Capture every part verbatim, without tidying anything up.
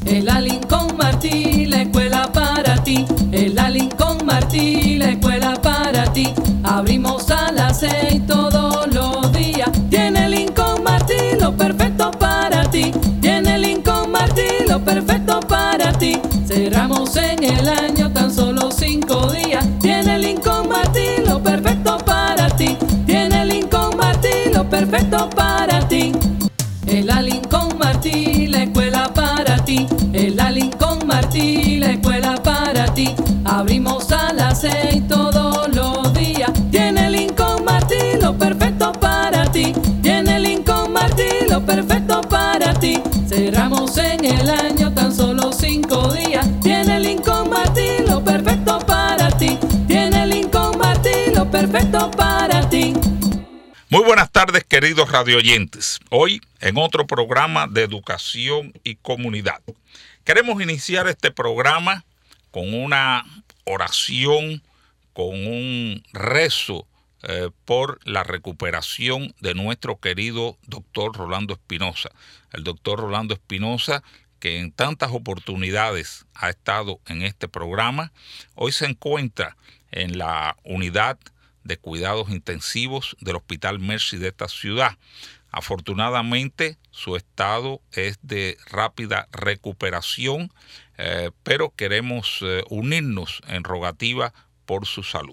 En la Lincoln Martí, la escuela para ti. En la Lincoln Martí, la escuela para ti. Abrimos a las seis todos los días. Tiene Lincoln Martí lo perfecto para ti. Tiene Lincoln Martí lo perfecto para ti. Cerramos en el año tan solo cinco días. Tiene Lincoln Martí lo perfecto para ti. Tiene Lincoln Martí lo perfecto para ti. En la Lincoln Martí, la escuela para ti. En la Lincoln Martí, la escuela para ti. Abrimos a las seis todos los días. Tiene Lincoln Martí lo perfecto para ti. Tiene Lincoln Martí lo perfecto para ti. Cerramos en el año tan solo cinco días. Tiene Lincoln Martí lo perfecto para ti. Tiene Lincoln Martí lo perfecto para ti. Muy buenas tardes, queridos radioyentes. Hoy en otro programa de educación y comunidad. Queremos iniciar este programa con una oración, con un rezo eh, por la recuperación de nuestro querido doctor Rolando Espinosa. El doctor Rolando Espinosa, que en tantas oportunidades ha estado en este programa, hoy se encuentra en la unidad de cuidados intensivos del Hospital Mercy de esta ciudad. Afortunadamente, su estado es de rápida recuperación, eh, pero queremos eh, unirnos en rogativa por su salud.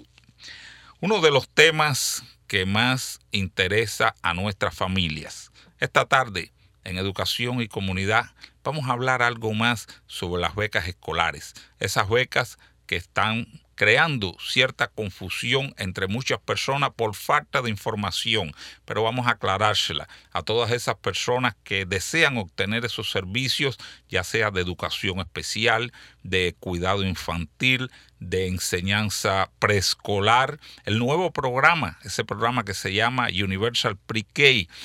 Uno de los temas que más interesa a nuestras familias. Esta tarde, en Educación y Comunidad, vamos a hablar algo más sobre las becas escolares. Esas becas que están creando cierta confusión entre muchas personas por falta de información, pero vamos a aclarársela a todas esas personas que desean obtener esos servicios, ya sea de educación especial, de cuidado infantil, de enseñanza preescolar, el nuevo programa, ese programa que se llama Universal Pre-K,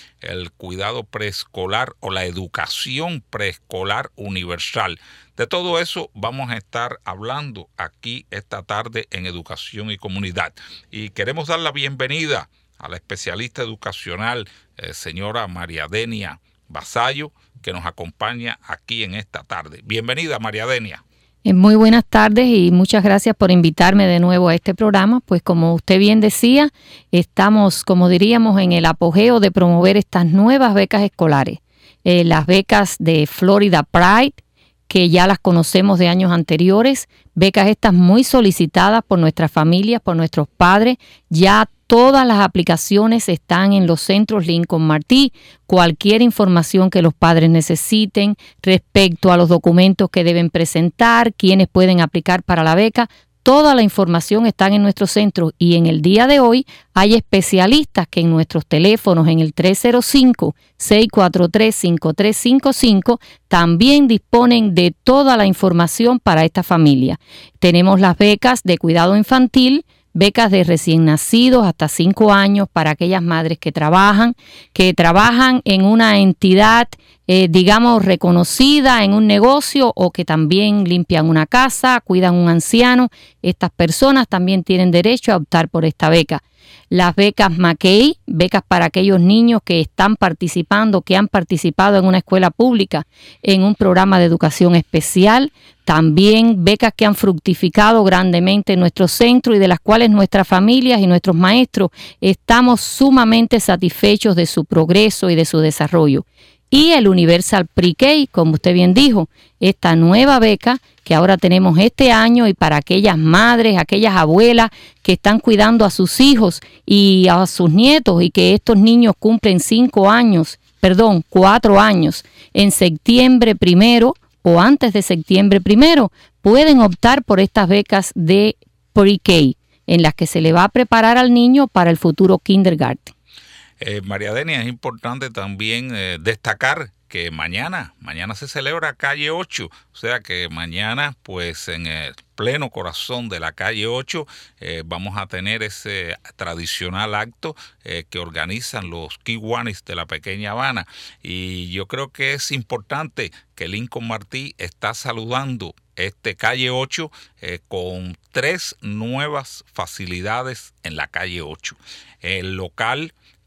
el cuidado preescolar o la educación preescolar universal. De todo eso vamos a estar hablando aquí esta tarde en Educación y Comunidad. Y queremos dar la bienvenida a la especialista educacional, eh, señora María Denia Vasallo, que nos acompaña aquí en esta tarde. Bienvenida, María Denia. Muy buenas tardes y muchas gracias por invitarme de nuevo a este programa. Pues como usted bien decía, estamos, como diríamos, en el apogeo de promover estas nuevas becas escolares. Eh, las becas de Florida Pride, que ya las conocemos de años anteriores, becas estas muy solicitadas por nuestras familias, por nuestros padres. Ya todas las aplicaciones están en los centros Lincoln Martí. Cualquier información que los padres necesiten respecto a los documentos que deben presentar, quiénes pueden aplicar para la beca, toda la información está en nuestros centros y en el día de hoy hay especialistas que en nuestros teléfonos en el tres cero cinco, seis cuatro tres, cinco tres cinco cinco también disponen de toda la información para esta familia. Tenemos las becas de cuidado infantil, becas de recién nacidos hasta cinco años para aquellas madres que trabajan, que trabajan en una entidad, eh, digamos, reconocida en un negocio o que también limpian una casa, cuidan un anciano. Estas personas también tienen derecho a optar por esta beca. Las becas McKay, becas para aquellos niños que están participando, que han participado en una escuela pública, en un programa de educación especial. También becas que han fructificado grandemente en nuestro centro y de las cuales nuestras familias y nuestros maestros estamos sumamente satisfechos de su progreso y de su desarrollo. Y el Universal Pre-K, como usted bien dijo, esta nueva beca que ahora tenemos este año y para aquellas madres, aquellas abuelas que están cuidando a sus hijos y a sus nietos y que estos niños cumplen cinco años, perdón, cuatro años en septiembre primero o antes de septiembre primero, pueden optar por estas becas de Pre-K en las que se le va a preparar al niño para el futuro kindergarten. Eh, María Denia, es importante también eh, destacar que mañana, mañana se celebra Calle ocho, o sea que mañana pues en el pleno corazón de la Calle ocho eh, vamos a tener ese tradicional acto eh, que organizan los Kiwanis de la Pequeña Habana y yo creo que es importante que Lincoln Martí está saludando este Calle ocho eh, con tres nuevas facilidades en la Calle ocho. El local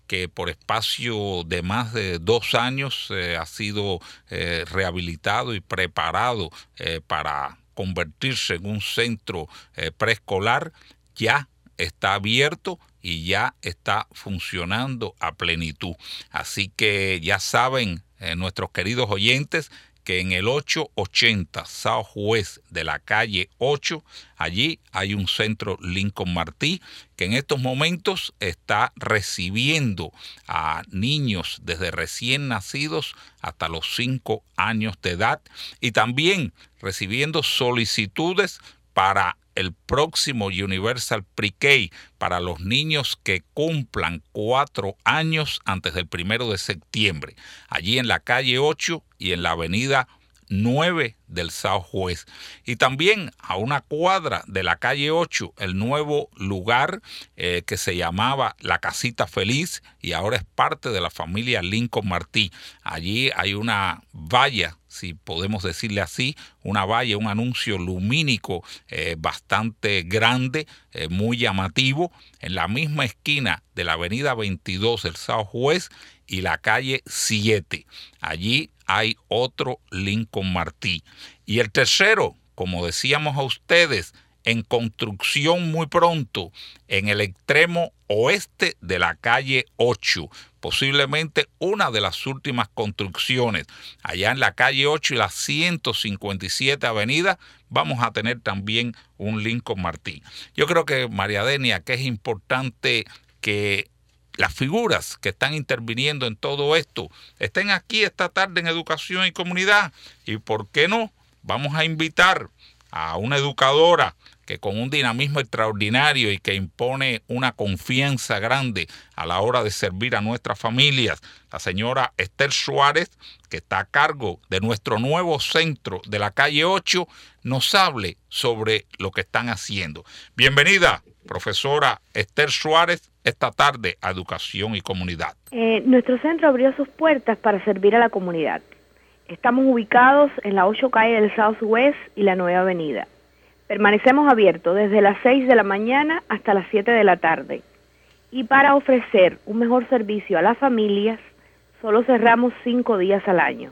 que por espacio de más de dos años eh, ha sido eh, rehabilitado y preparado eh, para convertirse en un centro eh, preescolar, ya está abierto y ya está funcionando a plenitud. Así que ya saben, eh, nuestros queridos oyentes, que en el ochocientos ochenta Southwest de la calle ocho, allí hay un centro Lincoln Martí que en estos momentos está recibiendo a niños desde recién nacidos hasta los cinco años de edad y también recibiendo solicitudes para el próximo Universal Pre-K para los niños que cumplan cuatro años antes del primero de septiembre, allí en la calle ocho y en la avenida nueve del Southwest. Y también a una cuadra de la calle ocho, el nuevo lugar eh, que se llamaba La Casita Feliz y ahora es parte de la familia Lincoln Martí. Allí hay una valla, si podemos decirle así, una valla, un anuncio lumínico eh, bastante grande, eh, muy llamativo, en la misma esquina de la avenida veintidós del Southwest y la calle siete. Allí hay otro Lincoln Martí. Y el tercero, como decíamos a ustedes, en construcción muy pronto, en el extremo oeste de la calle ocho, posiblemente una de las últimas construcciones. Allá en la calle ocho y la ciento cincuenta y siete avenida vamos a tener también un Lincoln Martí. Yo creo que, María Denia, que es importante que las figuras que están interviniendo en todo esto estén aquí esta tarde en Educación y Comunidad. Y por qué no, vamos a invitar a una educadora que con un dinamismo extraordinario y que impone una confianza grande a la hora de servir a nuestras familias, la señora Esther Suárez, que está a cargo de nuestro nuevo centro de la calle ocho, nos hable sobre lo que están haciendo. Bienvenida, profesora Esther Suárez, esta tarde a Educación y Comunidad. Eh, nuestro centro abrió sus puertas para servir a la comunidad. Estamos ubicados en la ocho calle del Southwest y la nueva avenida. Permanecemos abiertos desde las seis de la mañana hasta las siete de la tarde. Y para ofrecer un mejor servicio a las familias, solo cerramos cinco días al año.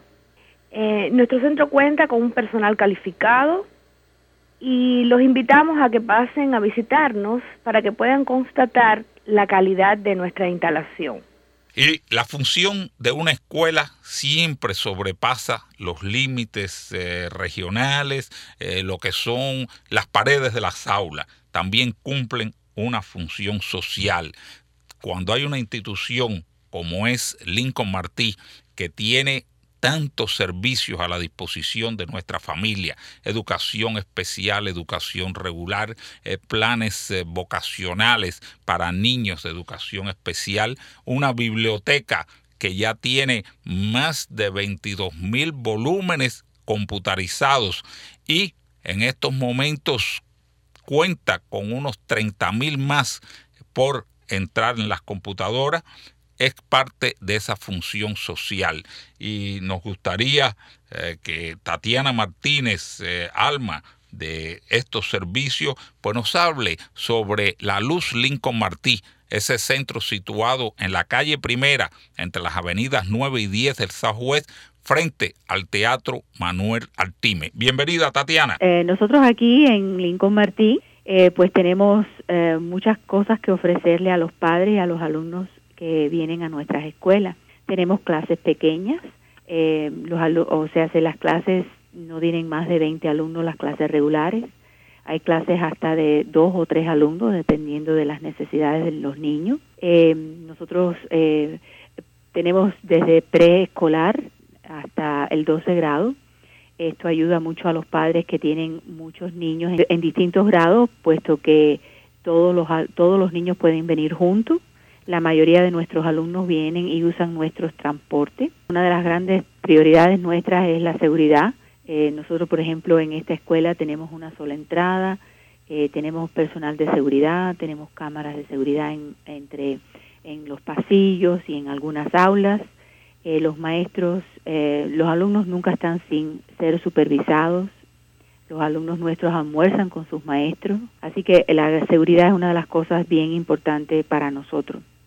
Eh, nuestro centro cuenta con un personal calificado y los invitamos a que pasen a visitarnos para que puedan constatar la calidad de nuestra instalación. Y la función de una escuela siempre sobrepasa los límites eh, regionales, eh, lo que son las paredes de las aulas. También cumplen una función social. Cuando hay una institución como es Lincoln Martí, que tiene tantos servicios a la disposición de nuestra familia, educación especial, educación regular, eh, planes eh, vocacionales para niños de educación especial, una biblioteca que ya tiene más de veintidós mil volúmenes computarizados y en estos momentos cuenta con unos treinta mil más por entrar en las computadoras. Es parte de esa función social y nos gustaría eh, que Tatiana Martínez, eh, Alma de estos servicios, pues nos hable sobre la Luz Lincoln Martí, ese centro situado en la calle Primera, entre las avenidas nueve y diez del Southwest, frente al Teatro Manuel Altime. Bienvenida, Tatiana. Eh, nosotros aquí en Lincoln Martí, eh, pues tenemos eh, muchas cosas que ofrecerle a los padres y a los alumnos que vienen a nuestras escuelas. Tenemos clases pequeñas, eh, los alu- o sea, se las clases no tienen más de veinte alumnos, las clases regulares. Hay clases hasta de dos o tres alumnos, dependiendo de las necesidades de los niños. Eh, nosotros eh, tenemos desde preescolar hasta el doce grado. Esto ayuda mucho a los padres que tienen muchos niños en, en distintos grados, puesto que todos los, todos los niños pueden venir juntos. La mayoría de nuestros alumnos vienen y usan nuestros transportes. Una de las grandes prioridades nuestras es la seguridad. Eh, nosotros, por ejemplo, en esta escuela tenemos una sola entrada, eh, tenemos personal de seguridad, tenemos cámaras de seguridad en, entre en los pasillos y en algunas aulas. Eh, los maestros, eh, los alumnos nunca están sin ser supervisados. Los alumnos nuestros almuerzan con sus maestros. Así que la seguridad es una de las cosas bien importantes para nosotros.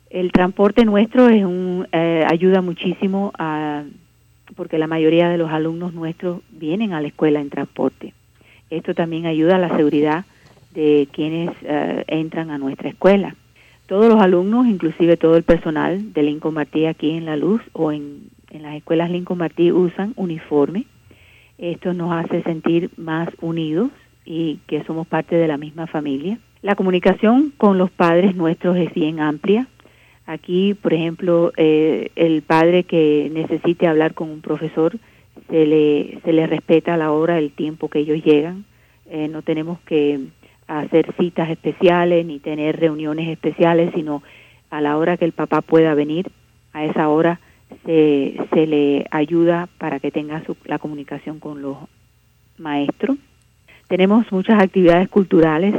El transporte nuestro es un eh, ayuda muchísimo a, porque la mayoría de los alumnos nuestros vienen a la escuela en transporte. Esto también ayuda a la seguridad de quienes eh, entran a nuestra escuela. Todos los alumnos, inclusive todo el personal de Lincoln Martí aquí en La Luz o en, en las escuelas Lincoln Martí usan uniforme. Esto nos hace sentir más unidos y que somos parte de la misma familia. La comunicación con los padres nuestros es bien amplia. Aquí, por ejemplo, eh, el padre que necesite hablar con un profesor, se le, se le respeta a la hora, el tiempo que ellos llegan. Eh, no tenemos que hacer citas especiales ni tener reuniones especiales, sino a la hora que el papá pueda venir, a esa hora se, se le ayuda para que tenga su, la comunicación con los maestros. Tenemos muchas actividades culturales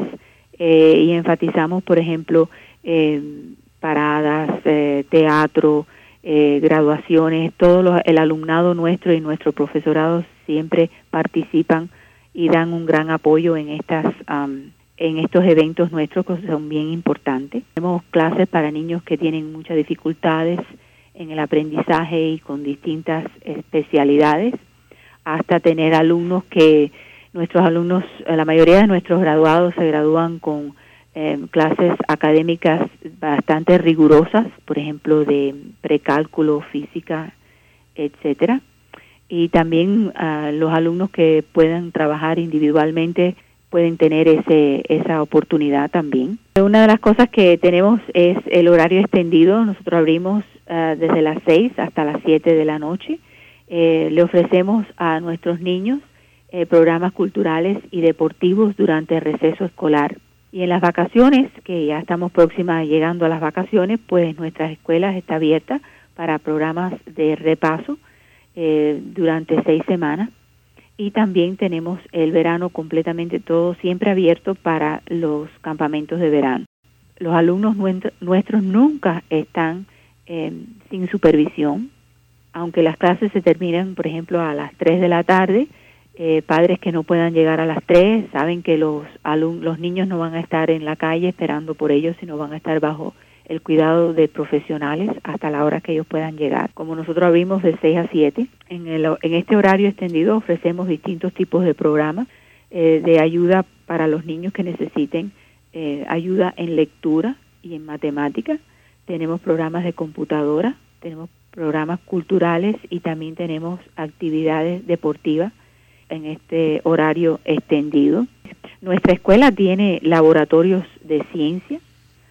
eh, y enfatizamos, por ejemplo, eh, paradas, eh, teatro, eh, graduaciones. Todo los, el alumnado nuestro y nuestro profesorado siempre participan y dan un gran apoyo en estas um, en estos eventos nuestros que son bien importantes. Tenemos clases para niños que tienen muchas dificultades en el aprendizaje y con distintas especialidades, hasta tener alumnos que nuestros alumnos, la mayoría de nuestros graduados se gradúan con eh, clases académicas bastante rigurosas, por ejemplo de precálculo, física, etcétera. Y también uh, los alumnos que puedan trabajar individualmente pueden tener ese esa oportunidad también. Una de las cosas que tenemos es el horario extendido. Nosotros abrimos uh, desde las seis hasta las siete de la noche. Eh, le ofrecemos a nuestros niños eh, programas culturales y deportivos durante el receso escolar. Y en las vacaciones, que ya estamos próximas llegando a las vacaciones, pues nuestras escuelas están abiertas para programas de repaso eh, durante seis semanas. Y también tenemos el verano completamente todo siempre abierto para los campamentos de verano. Los alumnos nuestros nunca están eh, sin supervisión, aunque las clases se terminan, por ejemplo, a las tres de la tarde. Eh, padres que no puedan llegar a las tres saben que los alumnos, los niños no van a estar en la calle esperando por ellos, sino van a estar bajo el cuidado de profesionales hasta la hora que ellos puedan llegar. Como nosotros abrimos de seis a siete, en, el, en este horario extendido ofrecemos distintos tipos de programas eh, de ayuda para los niños que necesiten eh, ayuda en lectura y en matemática. Tenemos programas de computadora, tenemos programas culturales y también tenemos actividades deportivas en este horario extendido. Nuestra escuela tiene laboratorios de ciencia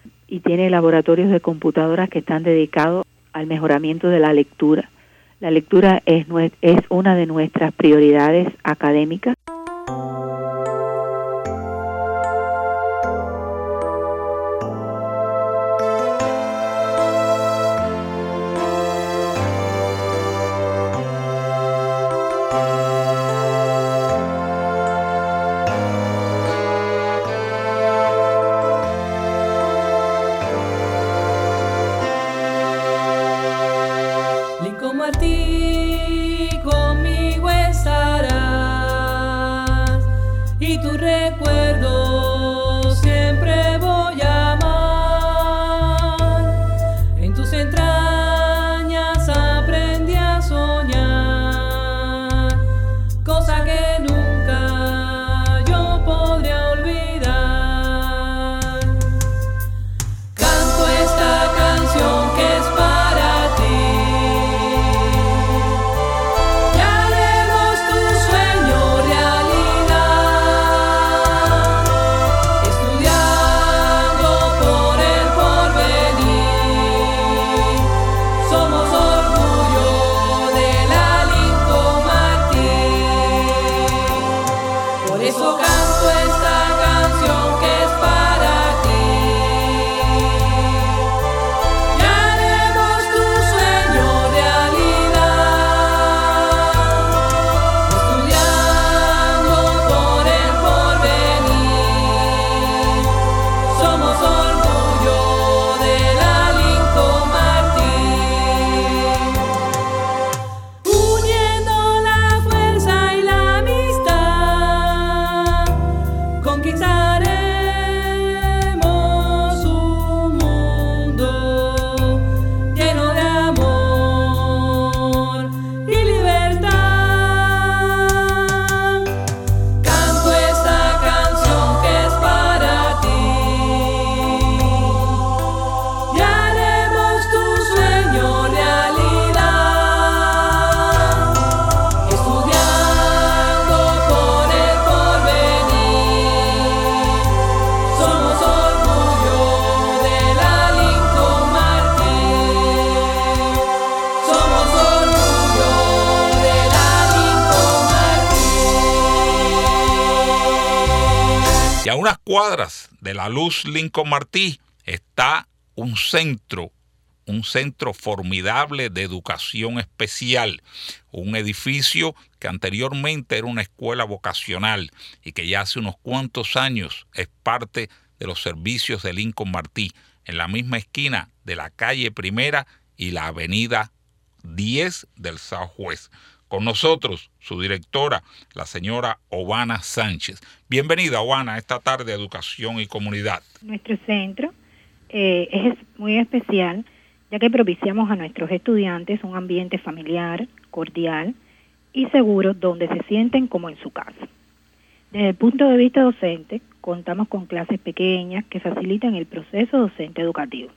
y tiene laboratorios de computadoras que están dedicados al mejoramiento de la lectura. La lectura es, es una de nuestras prioridades académicas. Lincoln Martí conmigo estará. unas cuadras de la Luz Lincoln Martí está un centro, un centro formidable de educación especial, un edificio que anteriormente era una escuela vocacional y que ya hace unos cuantos años es parte de los servicios de Lincoln Martí, en la misma esquina de la calle Primera y la avenida diez del Southwest. Con nosotros, su directora, la señora Ovana Sánchez. Bienvenida, Ovana, a esta tarde de Educación y Comunidad. Nuestro centro eh, es muy especial, ya que propiciamos a nuestros estudiantes un ambiente familiar, cordial y seguro donde se sienten como en su casa. Desde el punto de vista docente, contamos con clases pequeñas que facilitan el proceso docente educativo,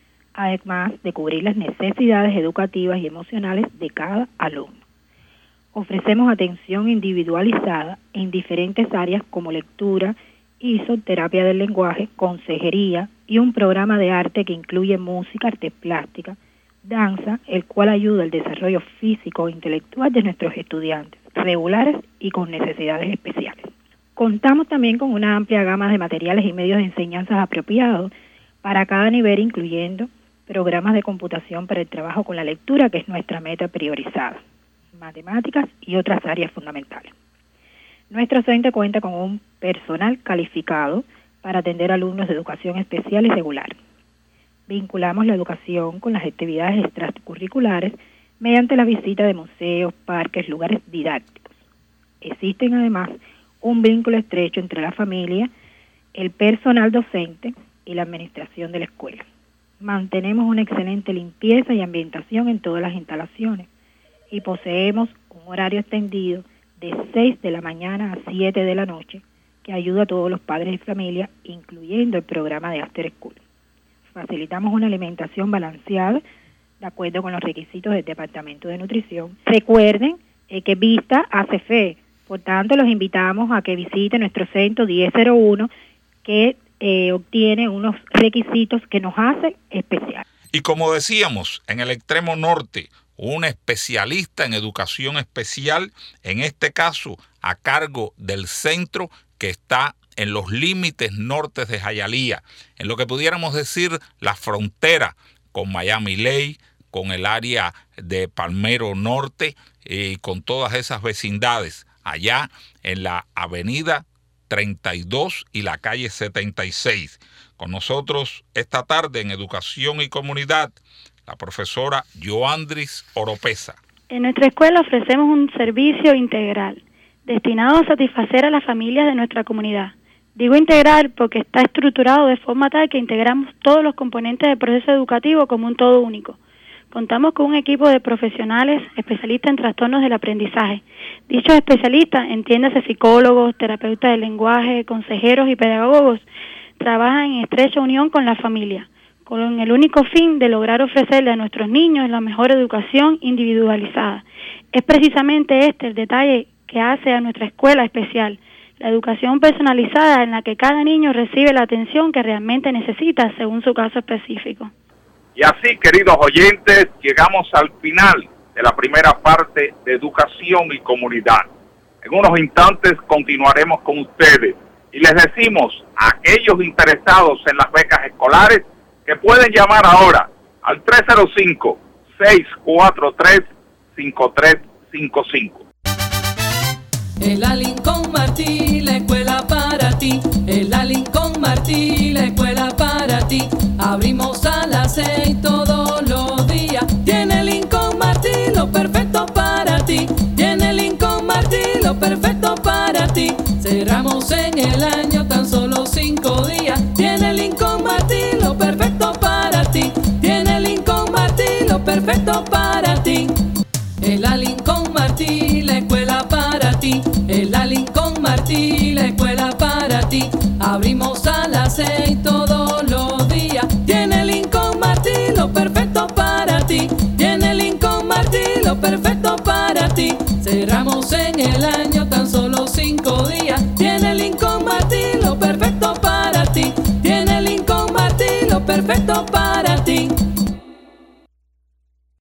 además de cubrir las necesidades educativas y emocionales de cada alumno. Ofrecemos atención individualizada en diferentes áreas como lectura, I S O, terapia del lenguaje, consejería y un programa de arte que incluye música, arte plástica, danza, el cual ayuda al desarrollo físico e intelectual de nuestros estudiantes, regulares y con necesidades especiales. Contamos también con una amplia gama de materiales y medios de enseñanza apropiados para cada nivel, incluyendo programas de computación para el trabajo con la lectura, que es nuestra meta priorizada, matemáticas y otras áreas fundamentales. Nuestro centro cuenta con un personal calificado para atender alumnos de educación especial y regular. Vinculamos la educación con las actividades extracurriculares mediante la visita de museos, parques, lugares didácticos. Existen además un vínculo estrecho entre la familia, el personal docente y la administración de la escuela. Mantenemos una excelente limpieza y ambientación en todas las instalaciones y poseemos un horario extendido de seis de la mañana a siete de la noche que ayuda a todos los padres de familia, incluyendo el programa de After School. Facilitamos una alimentación balanceada de acuerdo con los requisitos del Departamento de Nutrición. Recuerden eh, que Vista hace fe, por tanto los invitamos a que visiten nuestro centro diez cero uno que eh, obtiene unos requisitos que nos hacen especial. Y como decíamos, en el extremo norte, un especialista en educación especial, en este caso a cargo del centro que está en los límites nortes de Hialeah, en lo que pudiéramos decir la frontera con Miami-Dade, con el área de Palmero Norte y con todas esas vecindades, allá en la avenida treinta y dos y la calle setenta y seis. Con nosotros esta tarde en Educación y Comunidad, la profesora Yoandris Oropesa. En nuestra escuela ofrecemos un servicio integral, destinado a satisfacer a las familias de nuestra comunidad. Digo integral porque está estructurado de forma tal que integramos todos los componentes del proceso educativo como un todo único. Contamos con un equipo de profesionales especialistas en trastornos del aprendizaje. Dichos especialistas, entiéndase psicólogos, terapeutas del lenguaje, consejeros y pedagogos, trabajan en estrecha unión con la familia, con el único fin de lograr ofrecerle a nuestros niños la mejor educación individualizada. Es precisamente este el detalle que hace a nuestra escuela especial, la educación personalizada en la que cada niño recibe la atención que realmente necesita según su caso específico. Y así, queridos oyentes, llegamos al final de la primera parte de Educación y Comunidad. En unos instantes continuaremos con ustedes y les decimos a aquellos interesados en las becas escolares que pueden llamar ahora al tres cero cinco, seis cuatro tres, cinco tres cinco cinco. En la Lincoln Martí, la escuela para ti. En la Lincoln Martí, la escuela para ti. Abrimos a las seis todos los días. Tiene Lincoln Martí lo perfecto para ti. Tiene Lincoln Martí lo perfecto para ti. Cerramos en el año tan solo cinco días. Tiene Lincoln Martí lo perfecto para ti. Tiene Lincoln Martí lo perfecto para ti. En la Lincoln Martí, la escuela para ti. En la Lincoln Martí, la escuela para ti. Abrimos a las seis todos los días. Tiene Lincoln Martí lo perfecto para ti. Tiene Lincoln Martí lo perfecto para ti. Cerramos en el año tan solo cinco días.